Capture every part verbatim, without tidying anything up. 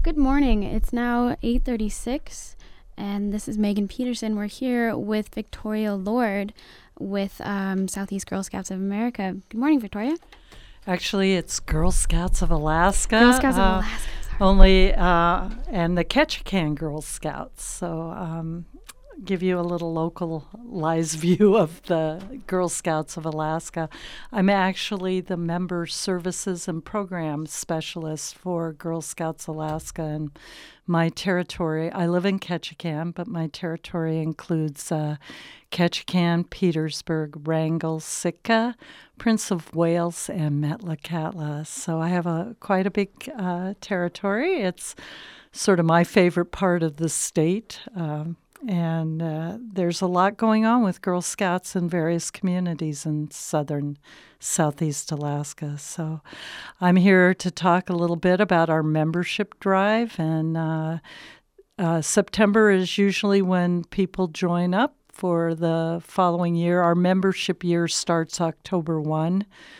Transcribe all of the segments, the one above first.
Good morning. It's now eight thirty-six, and this is Megan Peterson. We're here with Victoria Lord with um, Southeast Girl Scouts of America. Good morning, Victoria. Actually, it's Girl Scouts of Alaska. Girl Scouts uh, of Alaska. Sorry. Only, uh, and the Ketchikan Girl Scouts. So, um, give you a little localized view of the Girl Scouts of Alaska. I'm actually the member services and programs specialist for Girl Scouts Alaska, and my territory, I live in Ketchikan, but my territory includes uh, Ketchikan, Petersburg, Wrangell, Sitka, Prince of Wales, and Metlakatla. So I have a quite a big uh, territory. It's sort of my favorite part of the state. Um, And uh, there's a lot going on with Girl Scouts in various communities in southern, southeast Alaska. So I'm here to talk a little bit about our membership drive. And uh, uh, September is usually when people join up for the following year. Our membership year starts October first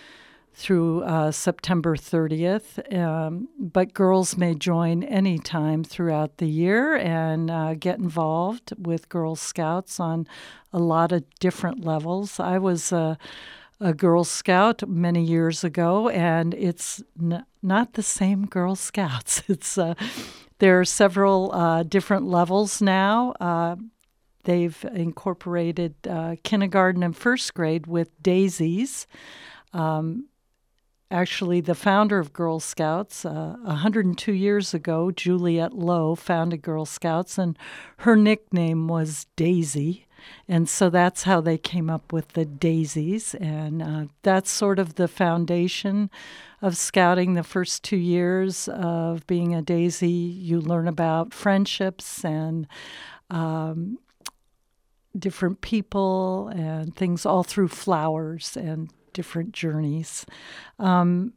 through uh, September thirtieth, um, but girls may join anytime throughout the year and uh, get involved with Girl Scouts on a lot of different levels. I was a, a Girl Scout many years ago, and it's n- not the same Girl Scouts. It's uh, there are several uh, different levels now. Uh, they've incorporated uh, kindergarten and first grade with daisies. Um, Actually, the founder of Girl Scouts, uh, one hundred two years ago, Juliette Lowe, founded Girl Scouts, and her nickname was Daisy. And so that's how they came up with the daisies. And uh, that's sort of the foundation of scouting. The first two years of being a daisy, you learn about friendships and um, different people and things all through flowers and different journeys. Um,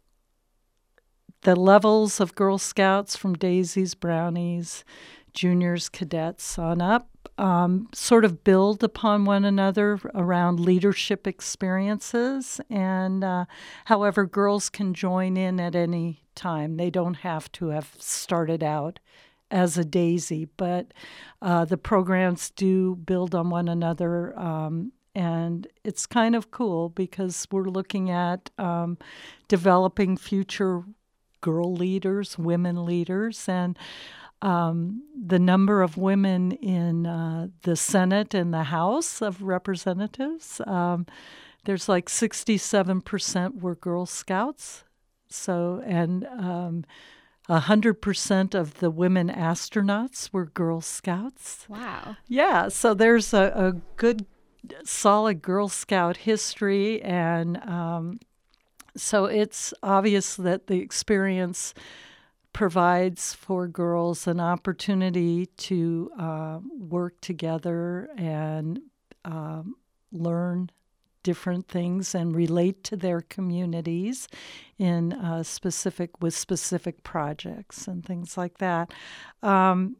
the levels of Girl Scouts from daisies, brownies, juniors, cadets on up um, sort of build upon one another around leadership experiences. And uh, however, girls can join in at any time. They don't have to have started out as a daisy, but uh, the programs do build on one another. Um, And it's kind of cool because we're looking at um, developing future girl leaders, women leaders, and um, the number of women in uh, the Senate and the House of Representatives. Um, there's like sixty-seven percent were Girl Scouts. So, and um, one hundred percent of the women astronauts were Girl Scouts. Wow. Yeah, so there's a, a good solid Girl Scout history, and um, so it's obvious that the experience provides for girls an opportunity to uh, work together and um, learn different things and relate to their communities in uh, specific with specific projects and things like that. Um,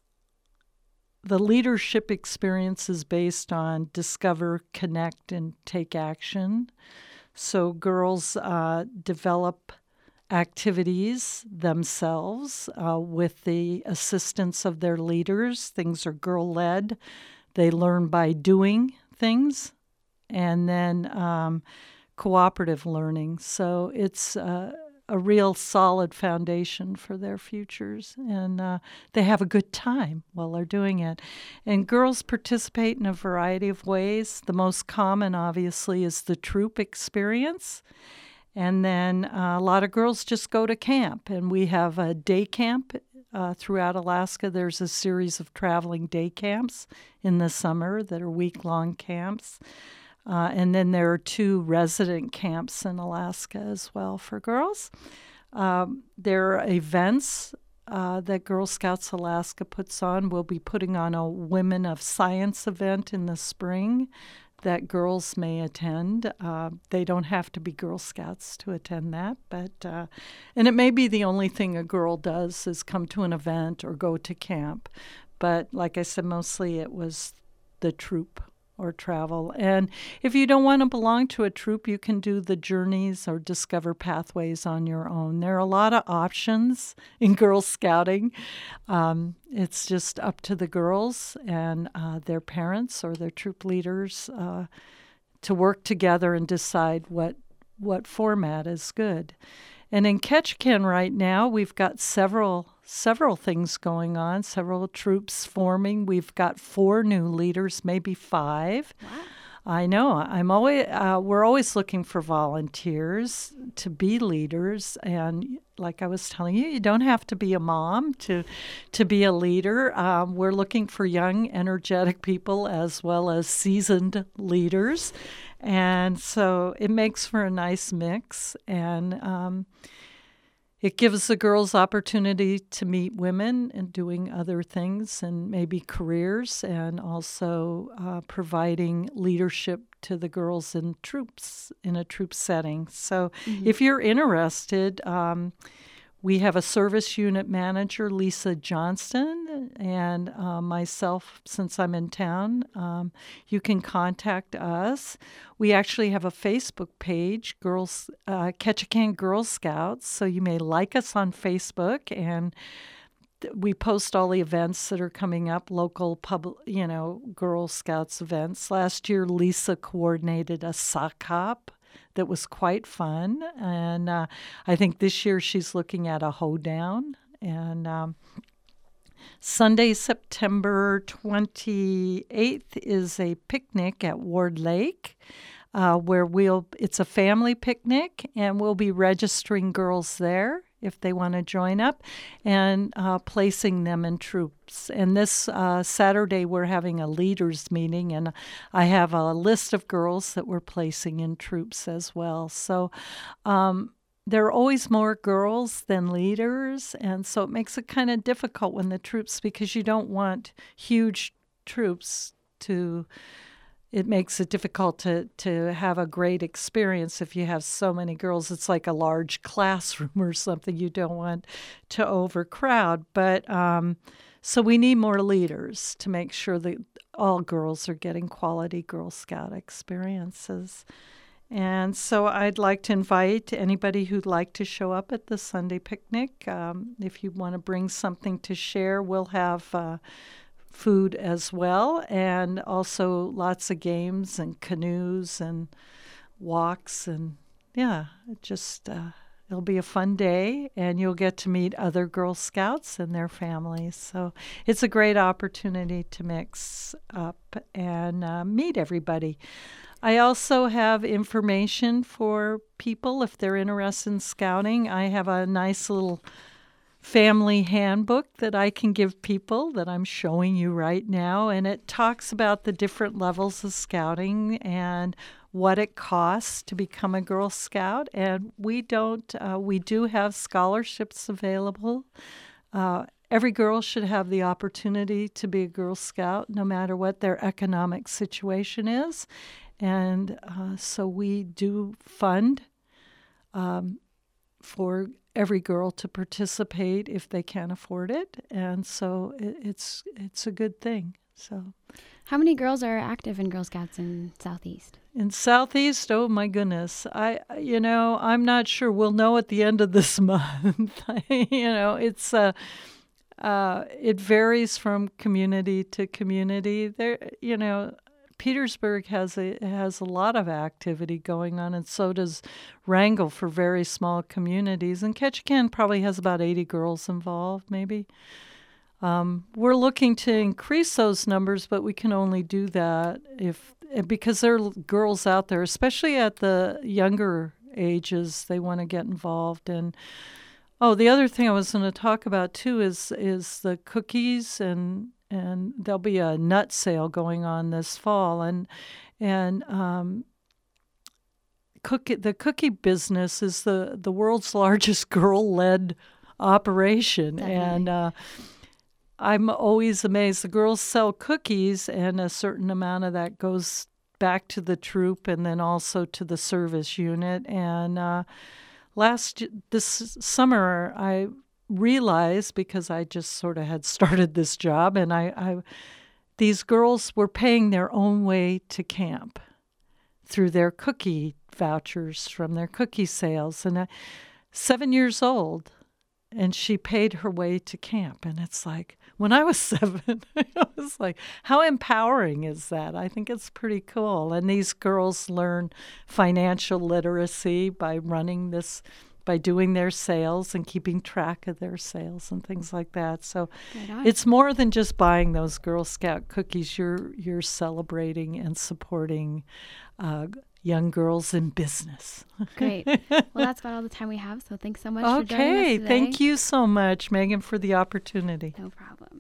The leadership experience is based on discover, connect, and take action. So girls uh, develop activities themselves uh, with the assistance of their leaders. Things are girl-led. They learn by doing things, and then um, cooperative learning. So it's uh, a real solid foundation for their futures, and uh, they have a good time while they're doing it. And girls participate in a variety of ways. The most common, obviously, is the troop experience. And then uh, a lot of girls just go to camp, and we have a day camp uh, throughout Alaska. There's a series of traveling day camps in the summer that are week-long camps. Uh, and then there are two resident camps in Alaska as well for girls. Um, there are events uh, that Girl Scouts Alaska puts on. We'll be putting on a Women of Science event in the spring that girls may attend. Uh, they don't have to be Girl Scouts to attend that, but uh, and it may be the only thing a girl does is come to an event or go to camp. But like I said, mostly it was the troop or travel. And if you don't want to belong to a troop, you can do the journeys or discover pathways on your own. There are a lot of options in Girl Scouting. Um, it's just up to the girls and uh, their parents or their troop leaders uh, to work together and decide what what format is good. And in Ketchikan right now, we've got several several things going on, several troops forming. We've got four new leaders, maybe five. Wow. I know. I'm always. Uh, we're always looking for volunteers to be leaders, and like I was telling you, you don't have to be a mom to to be a leader. Um, we're looking for young, energetic people as well as seasoned leaders, and so it makes for a nice mix. And um, it gives the girls opportunity to meet women and doing other things and maybe careers, and also uh, providing leadership to the girls in troops, in a troop setting. So mm-hmm. if you're interested, um, we have a service unit manager, Lisa Johnston, and uh, myself, since I'm in town. Um, you can contact us. We actually have a Facebook page, Girls uh, Ketchikan Girl Scouts, so you may like us on Facebook, and th- we post all the events that are coming up, local pub, you know, Girl Scouts events. Last year, Lisa coordinated a sock hop that was quite fun, and uh, I think this year she's looking at a hoedown. And um, Sunday, September twenty-eighth, is a picnic at Ward Lake, uh, where we'll. It's a family picnic, and we'll be registering girls there if they want to join up, and uh, placing them in troops. And this uh, Saturday, we're having a leaders meeting, and I have a list of girls that we're placing in troops as well. So um, there are always more girls than leaders, and so it makes it kind of difficult when the troops, because you don't want huge troops to... It makes it difficult to, to have a great experience if you have so many girls. It's like a large classroom or something. You don't want to overcrowd. But um, so we need more leaders to make sure that all girls are getting quality Girl Scout experiences. And so I'd like to invite anybody who'd like to show up at the Sunday picnic. Um, if you want to bring something to share, we'll have... Uh, food as well, and also lots of games and canoes and walks, and yeah, it just uh, it'll be a fun day, and you'll get to meet other Girl Scouts and their families. So it's a great opportunity to mix up and uh, meet everybody. I also have information for people if they're interested in scouting. I have a nice little family handbook that I can give people that I'm showing you right now, and it talks about the different levels of scouting and what it costs to become a Girl Scout. And we don't, uh, we do have scholarships available. Uh, every girl should have the opportunity to be a Girl Scout, no matter what their economic situation is. And uh, so we do fund um, for every girl to participate if they can afford it, and so it, it's it's a good thing. So, how many girls are active in Girl Scouts in Southeast? In Southeast, oh my goodness, I you know I'm not sure. We'll know at the end of this month. you know, it's uh, uh, it varies from community to community. There, you know. Petersburg has a has a lot of activity going on, and so does Wrangell for very small communities. And Ketchikan probably has about eighty girls involved, maybe. Um, we're looking to increase those numbers, but we can only do that if because there are girls out there, especially at the younger ages, they want to get involved. And oh, the other thing I was going to talk about too is is the cookies, and. And there'll be a nut sale going on this fall, and and um, cookie the cookie business is the, the world's largest girl-led operation, Definitely. and uh, I'm always amazed. The girls sell cookies, and a certain amount of that goes back to the troop, and then also to the service unit. And uh, last this summer, I. realized, because I just sort of had started this job, and I, I these girls were paying their own way to camp through their cookie vouchers from their cookie sales. And uh, seven years old, and she paid her way to camp. And it's like, when I was seven, I was like, how empowering is that? I think it's pretty cool. And these girls learn financial literacy by running this, by doing their sales and keeping track of their sales and things like that. So Right it's more than just buying those Girl Scout cookies. You're you're celebrating and supporting uh, young girls in business. Great. Well, that's about all the time we have. So thanks so much for joining us Okay, today. thank you so much, Megan, for the opportunity. No problem.